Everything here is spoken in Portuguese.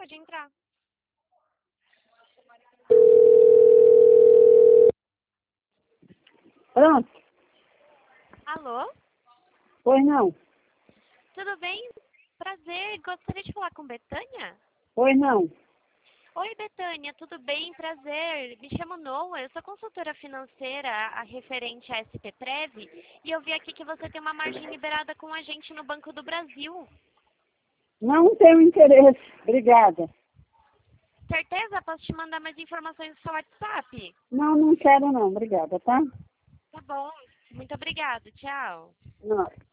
pode entrar. Pronto. Alô? Pois não. Tudo bem? Prazer. Gostaria de falar com Betânia? Pois não. Oi, Betânia. Tudo bem? Prazer. Me chamo Noa. Eu sou consultora financeira referente à SP Prev e eu vi aqui que você tem uma margem liberada com a gente no Banco do Brasil. Não tenho interesse. Obrigada. Certeza? Posso te mandar mais informações no seu WhatsApp? Não quero não. Obrigada, tá? Tá bom. Muito obrigada. Tchau. Não.